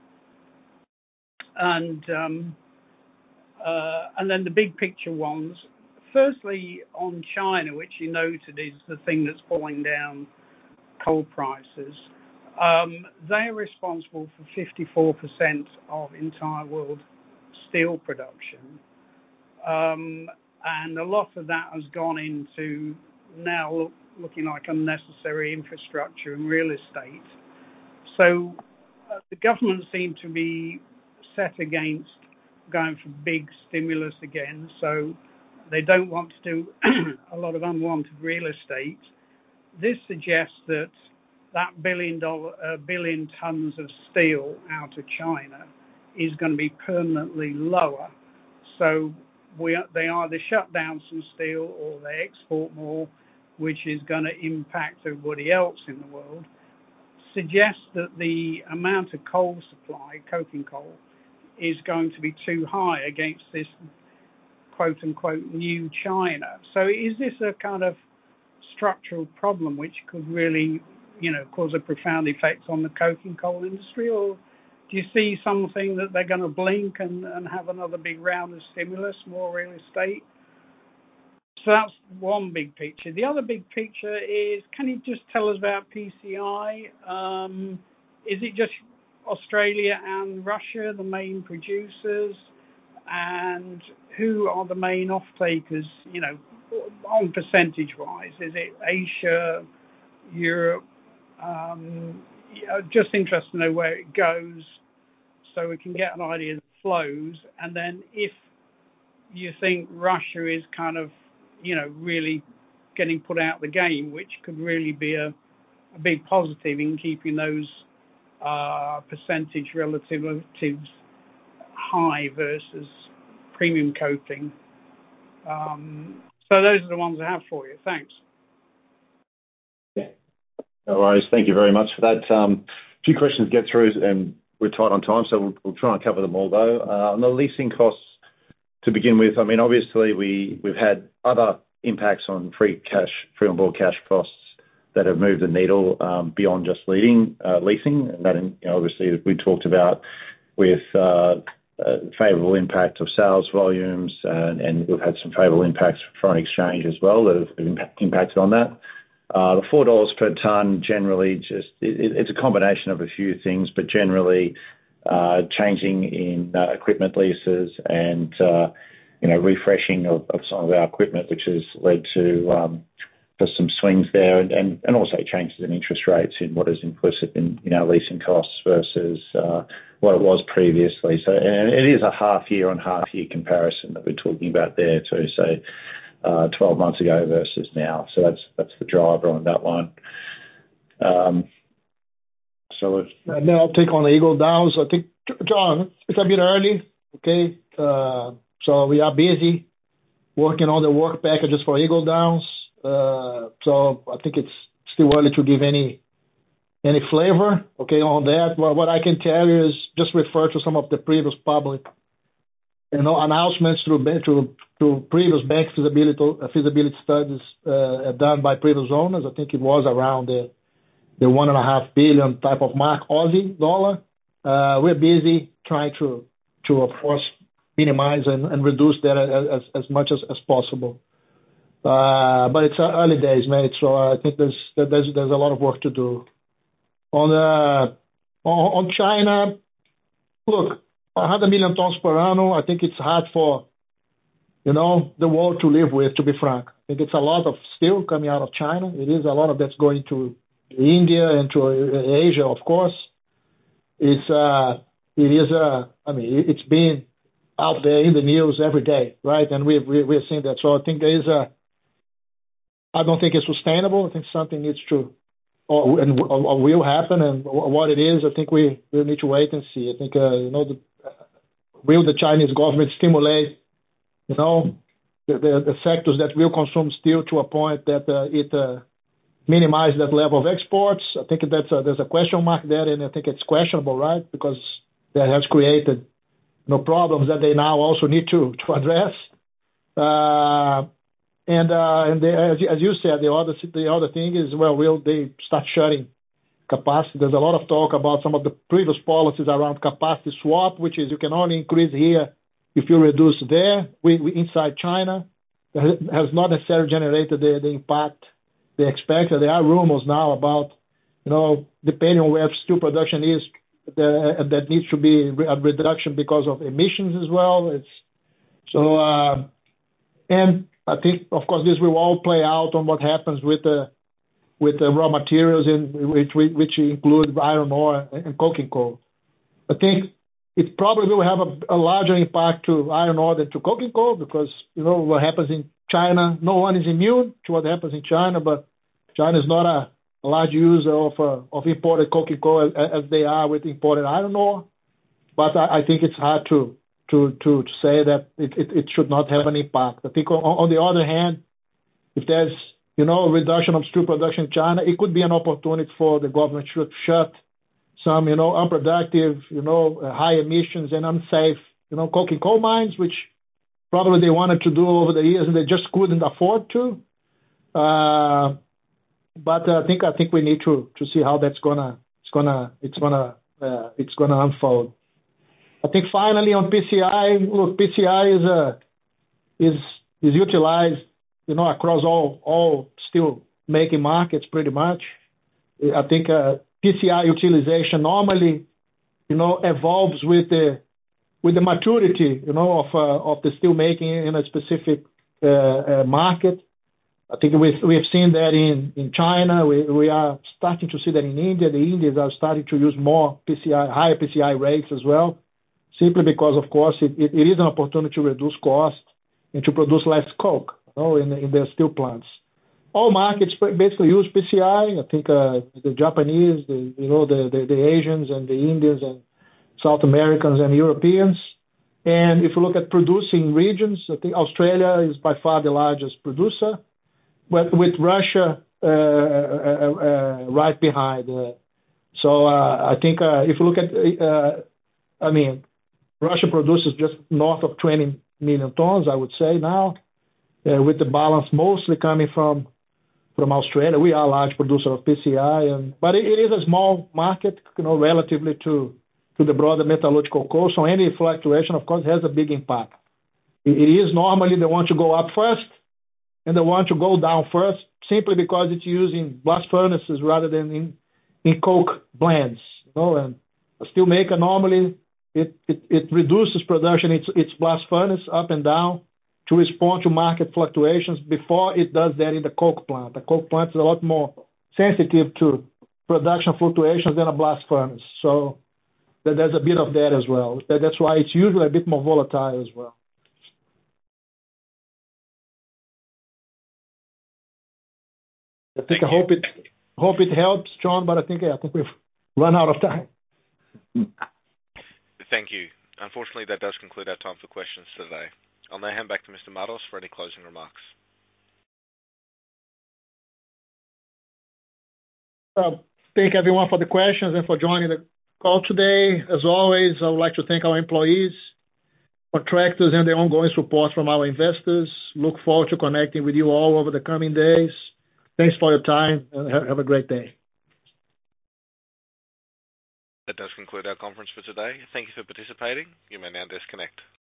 And um, uh, and then the big picture ones. Firstly, on China, which you noted is the thing that's pulling down coal prices. Um, they are responsible for fifty-four percent of entire world steel production. Um, and a lot of that has gone into now look, looking like unnecessary infrastructure and real estate. So uh, the government seemed to be set against going for big stimulus again. So they don't want to do a lot of unwanted real estate. This suggests that that billion dollar, uh, billion tons of steel out of China is going to be permanently lower. So we, they either shut down some steel or they export more, which is going to impact everybody else in the world. Suggests that the amount of coal supply, coking coal, is going to be too high against this quote-unquote new China. So is this a kind of structural problem which could really, you know, cause a profound effect on the coking coal industry? Or do you see something that they're going to blink and, and have another big round of stimulus, more real estate? So that's one big picture. The other big picture is, can you just tell us about P C I? Um, is it just Australia and Russia, the main producers? And who are the main off-takers, you know, on percentage-wise? Is it Asia, Europe? Um, yeah, just interested to know where it goes so we can get an idea of the flows. And then if you think Russia is kind of, you know, really getting put out of the game, which could really be a, a big positive in keeping those uh, percentage relatives high versus premium coating. Um, so those are the ones I have for you. Thanks. Yeah. No worries. Thank you very much for that. Um, a few questions to get through, and we're tight on time, so we'll, we'll try and cover them all, though. Uh, on the leasing costs, to begin with, I mean, obviously we, we've had other impacts on free cash, free on board cash costs that have moved the needle um, beyond just leading, uh, leasing. And that, you know, obviously, we talked about with uh, uh, favourable impact of sales volumes, and, and we've had some favourable impacts for foreign exchange as well that have impact, impacted on that. Uh, the four dollars per tonne generally just, it, it's a combination of a few things, but generally uh, changing in uh, equipment leases and, uh, you know, refreshing of, of some of our equipment, which has led to um, for some swings there, and, and, and also changes in interest rates in what is implicit in, in our leasing costs versus uh, what it was previously. So, and it is a half year on half year comparison that we're talking about there too. So, uh, twelve months ago versus now. So that's that's the driver on that one. Um, so if, and then I'll take on the Eagle Downs. I think, John, it's a bit early. Okay, uh, so we are busy working on the work packages for Eagle Downs. Uh, so I think it's still early to give any any flavor, okay, on that. Well, what I can tell you is just refer to some of the previous public, you know, announcements through through, through previous bank feasibility uh, feasibility studies uh, done by previous owners. I think it was around the the one and a half billion type of mark Aussie dollar. Uh, we're busy trying to to of course minimize and, and reduce that as as much as, as possible. Uh, but it's early days, mate. So I think there's there's there's a lot of work to do. On the On China, look, one hundred million tons per annum, I think it's hard for, you know, the world to live with, to be frank. I think it's a lot of steel coming out of China. It is a lot of that's going to India and to Asia, of course. It's, uh, it is, uh, I mean, it's been out there in the news every day, right? And we've, we, we're seeing that. So I think there is a, I don't think it's sustainable. I think something needs to, or, and, or, or will happen. And what it is, I think we, we need to wait and see. I think, uh, you know, the, will the Chinese government stimulate, you know, the, the, the sectors that will consume steel to a point that uh, it uh, minimizes that level of exports? I think that's a, there's a question mark there, and I think it's questionable, right? Because that has created, you know, problems that they now also need to, to address. Uh, and uh, and they, as, as you said, the other the other thing is, well, will they start shutting capacity? There's a lot of talk about some of the previous policies around capacity swap, which is you can only increase here if you reduce there. We, we inside China, that has not necessarily generated the, the impact they expected. There are rumors now about, you know, depending on where steel production is, the, that needs to be a reduction because of emissions as well. It's so, uh, and I think, of course, this will all play out on what happens with the with the raw materials, in which which include iron ore and coking coal. I think it probably will have a, a larger impact to iron ore than to coking coal, because, you know, what happens in China, no one is immune to what happens in China, but China is not a, a large user of uh, of imported coking coal as, as they are with imported iron ore. But I, I think it's hard to to to, to say that it, it, it should not have an impact. I think on, on the other hand, if there's, you know, reduction of steel production in China, it could be an opportunity for the government to shut some, you know, unproductive, you know, uh, high emissions and unsafe, you know, coking coal mines, which probably they wanted to do over the years and they just couldn't afford to. Uh, but I think I think we need to to see how that's gonna it's gonna it's gonna uh, it's gonna unfold. I think finally on P C I, look, P C I is a is is utilized, you know, across all all steel making markets pretty much. I think uh, P C I utilization normally, you know, evolves with the with the maturity, you know, of uh, of the steel making in a specific uh, uh, market. I think we've we've seen that in in China. We we are starting to see that in India. The Indians are starting to use more P C I, higher P C I rates as well, simply because, of course, it, it, it is an opportunity to reduce cost and to produce less coke, you know, in in their steel plants. All markets basically use P C I. I think uh, the Japanese, the you know, the, the the Asians and the Indians and South Americans and Europeans. And if you look at producing regions, I think Australia is by far the largest producer, but with Russia uh, uh, uh, right behind. Uh, so uh, I think uh, if you look at, uh, I mean, Russia produces just north of twenty million tons, I would say now, uh, with the balance mostly coming from from Australia. We are a large producer of P C I, and but it, it is a small market, you know, relatively to to the broader metallurgical coal. So any fluctuation, of course, has a big impact. It, it is normally they want to go up first, and they want to go down first, simply because it's using blast furnaces rather than in, in coke blends. You know, and a steel maker normally it, it, it reduces production, its its blast furnace up and down to respond to market fluctuations before it does that in the coke plant. The coke plant is a lot more sensitive to production fluctuations than a blast furnace. So there's a bit of that as well. That's why it's usually a bit more volatile as well. I think I hope it hope it helps, John, but I think I think we've run out of time. Thank you. Unfortunately, that does conclude our time for questions today. I'll now hand back to Mister Matos for any closing remarks. Uh, thank everyone for the questions and for joining the call today. As always, I would like to thank our employees, contractors, and the ongoing support from our investors. Look forward to connecting with you all over the coming days. Thanks for your time, and have a great day. That does conclude our conference for today. Thank you for participating. You may now disconnect.